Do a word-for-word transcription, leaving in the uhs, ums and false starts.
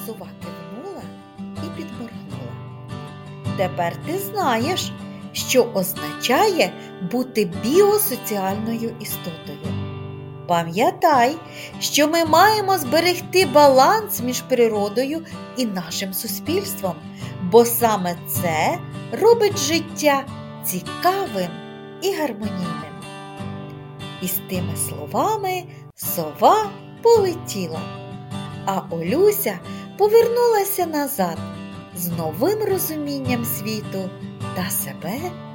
Сова кивнула і підморгнула. Тепер ти знаєш, що означає бути біосоціальною істотою. Пам'ятай, що ми маємо зберегти баланс між природою і нашим суспільством, бо саме це робить життя цікавим і гармонійним. І з тими словами сова полетіла, а Олюся повернулася назад з новим розумінням світу та себе